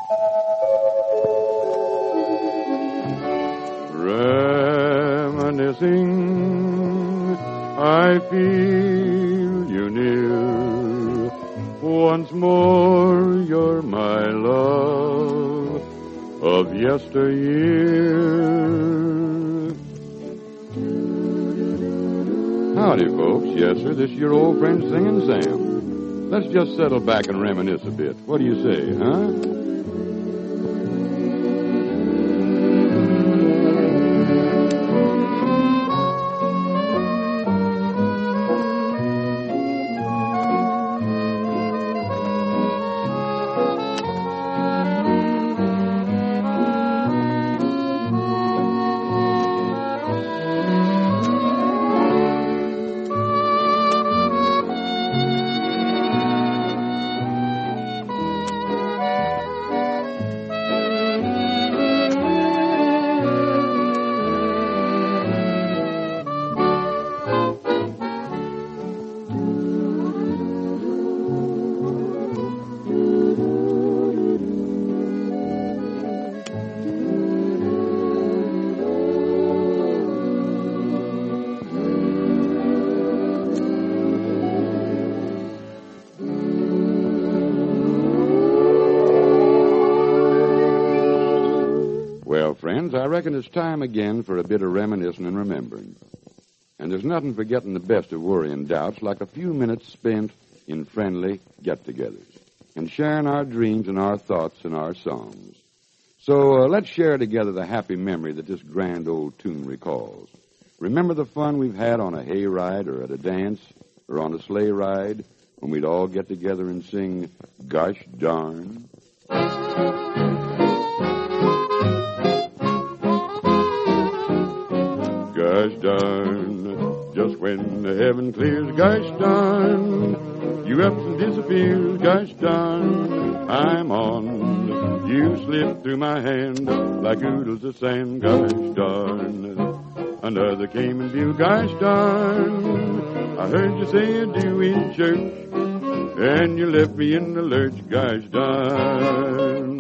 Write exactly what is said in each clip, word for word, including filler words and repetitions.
Reminiscing, I feel you near. Once more, you're my love of yesteryear. Howdy, folks. Yes, sir, this is your old friend Singing Sam. Let's just settle back and reminisce a bit. What do you say, huh? Friends, I reckon it's time again for a bit of reminiscing and remembering. And there's nothing for getting the best of worry and doubts like a few minutes spent in friendly get-togethers and sharing our dreams and our thoughts and our songs. So uh, let's share together the happy memory that this grand old tune recalls. Remember the fun we've had on a hay ride or at a dance or on a sleigh ride when we'd all get together and sing, Gosh Darn? Gosh darn, just when the heaven clears, gosh darn, you ups and disappears, gosh darn, I'm on. You slip through my hand like oodles of sand, gosh darn. Another came in view, gosh darn, I heard you say you do in church, and you left me in the lurch, gosh darn.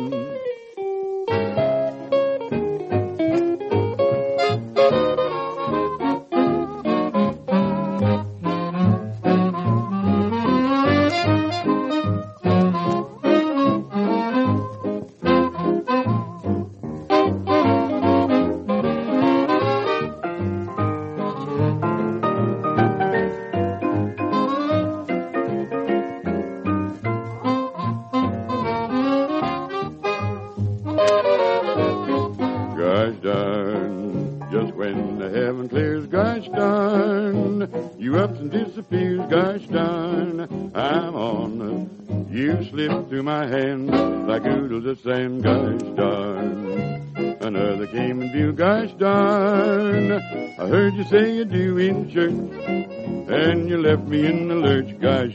Gosh darn, just when the heaven clears, gosh darn, you ups and disappears, gosh darn, I'm on. You slip through my hand like oodles of sand, gosh darn. Another came in view, gosh darn, I heard you say you do in church, and you left me in the lurch, gosh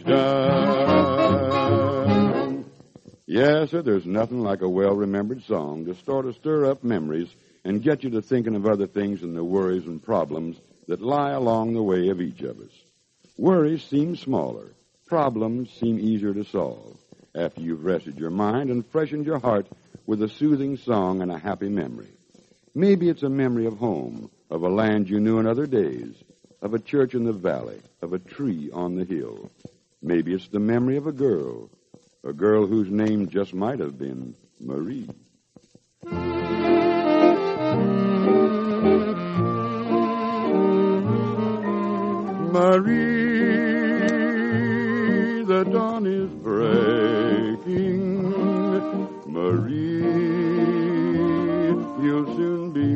darn. Yes, sir, there's nothing like a well-remembered song to sort of stir up memories and get you to thinking of other things than the worries and problems that lie along the way of each of us. Worries seem smaller. Problems seem easier to solve after you've rested your mind and freshened your heart with a soothing song and a happy memory. Maybe it's a memory of home, of a land you knew in other days, of a church in the valley, of a tree on the hill. Maybe it's the memory of a girl, a girl whose name just might have been Marie. Marie, the dawn is breaking. Marie, you'll soon be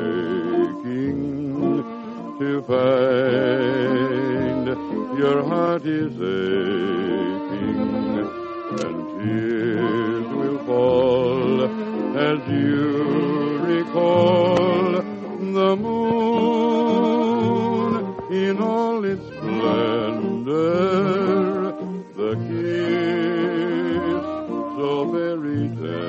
waking to find your heart is aching, and tears will fall as you recall the moon in all its splendor, the kiss so very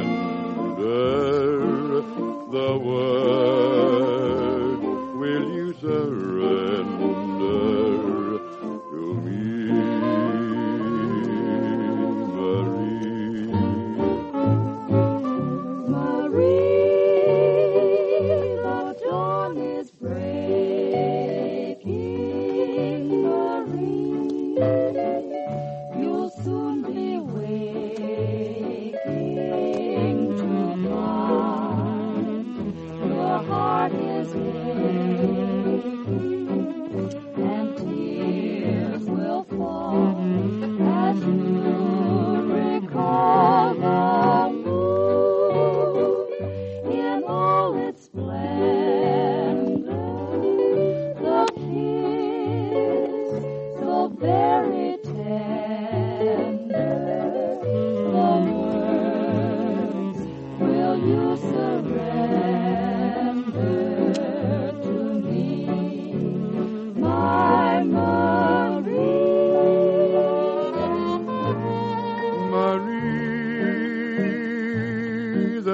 tender, the word, will you surrender to me, Marie?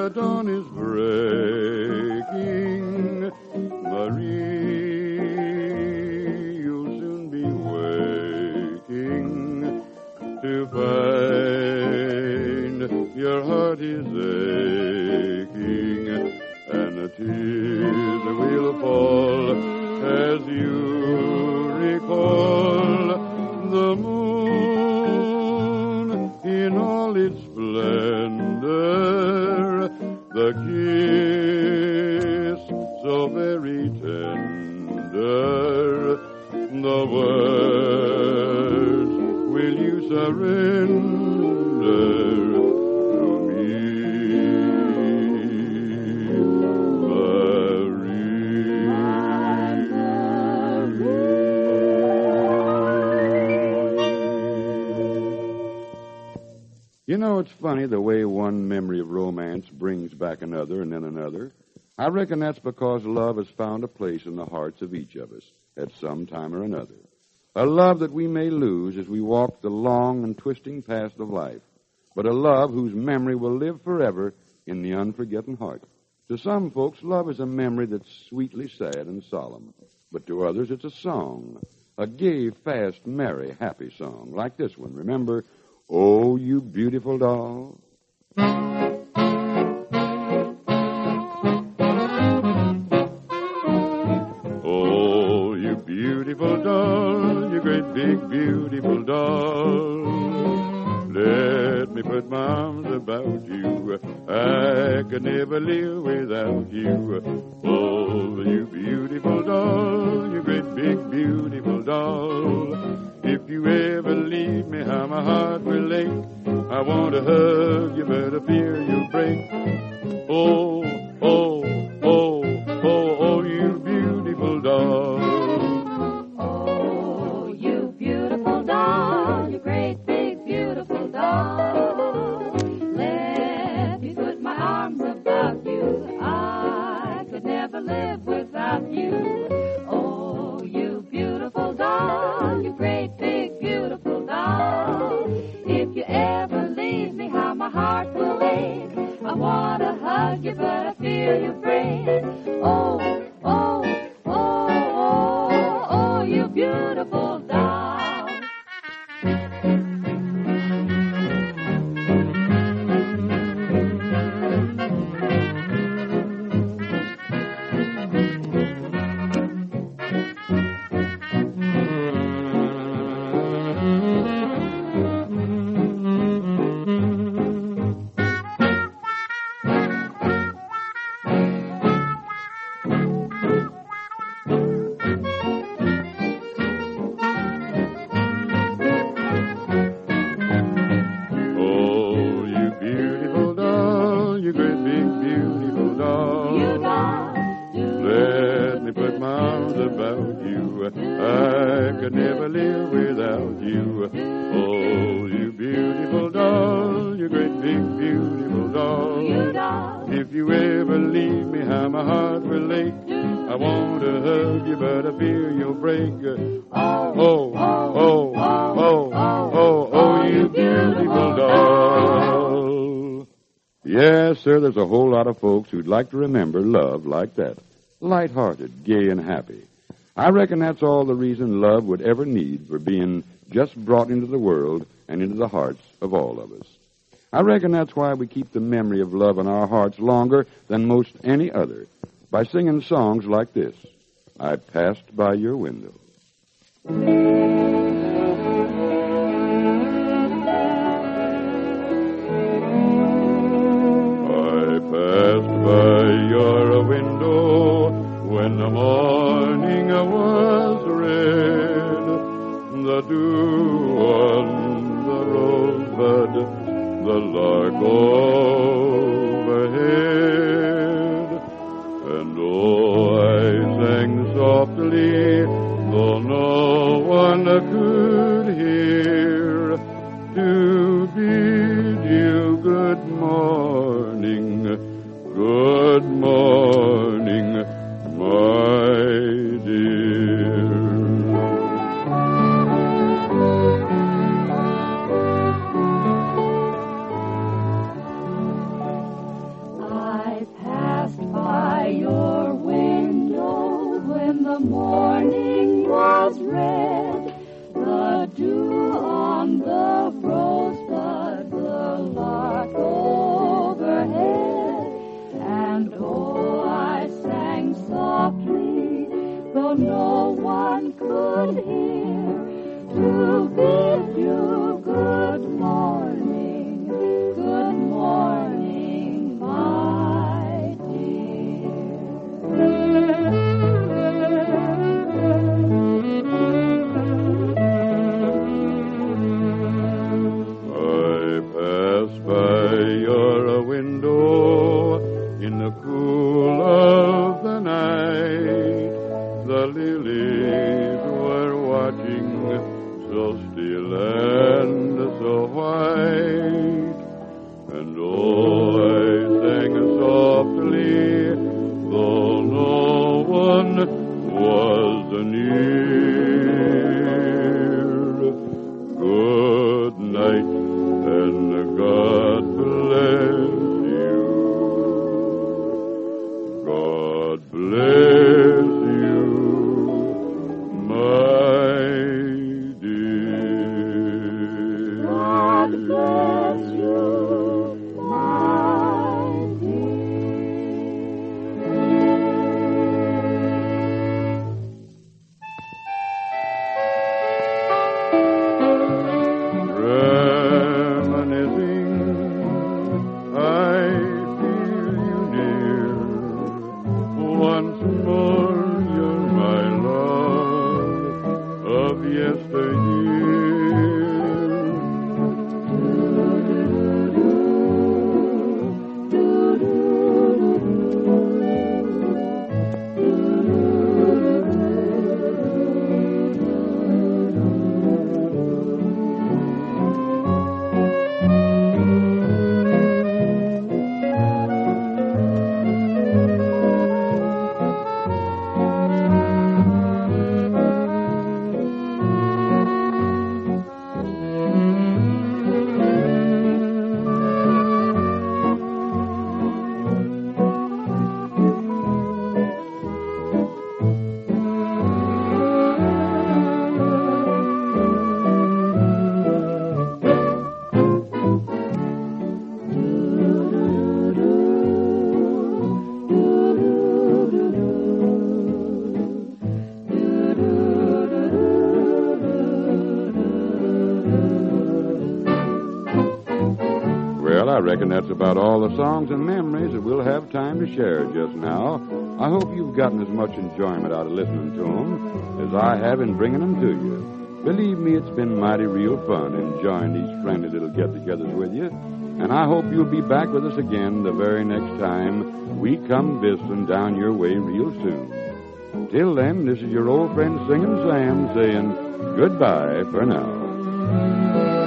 the dawn is breaking, Marie, you'll soon be waking to find your heart is aching, and the tears will fall as you recall the moon in all its splendor, the kiss so very tender, the words, will you surrender to me, You know, it's funny the way one memory of romance brings back another and then another. I reckon that's because love has found a place in the hearts of each of us at some time or another. A love that we may lose as we walk the long and twisting path of life, but a love whose memory will live forever in the unforgotten heart. To some folks, love is a memory that's sweetly sad and solemn, but to others it's a song, a gay, fast, merry, happy song, like this one. Remember, "Oh, you beautiful doll." Oh, you beautiful doll, you great big beautiful doll. Let me put my arms about you. I could never live without you. Oh, you beautiful doll, you great big beautiful doll. If you ever leave me, how my heart will ache. I want to hug you, but I fear you'll break. Oh, oh, oh, oh, oh, you beautiful doll. Oh, you beautiful doll, you great big beautiful doll. Let me put my arms about you. I could never live without you. Oh, you beautiful doll, you great big beautiful doll. If you ever leave me, how my heart will ache. I want to hug you, but I fear you break. Oh, oh, oh, oh, oh, you beautiful doll. If you ever leave me, how my heart will ache. I want to hug you, but I fear you'll break. Oh, oh, oh, oh, oh, oh, you beautiful doll. Yes, sir, there's a whole lot of folks who'd like to remember love like that. Light-hearted, gay, and happy. I reckon that's all the reason love would ever need for being just brought into the world and into the hearts of all of us. I reckon that's why we keep the memory of love in our hearts longer than most any other, by singing songs like this, "I Passed by Your Window." I passed by your window when the morning was red, the dew on the rosebud, the lark overhead, and oh, I sang softly, though no one could hear, to bid you good morning, good morning, my dear. I reckon that's about all the songs and memories that we'll have time to share just now. I hope you've gotten as much enjoyment out of listening to them as I have in bringing them to you. Believe me, it's been mighty real fun enjoying these friendly little get-togethers with you, and I hope you'll be back with us again the very next time we come visiting down your way real soon. Till then, this is your old friend Singing Sam saying goodbye for now.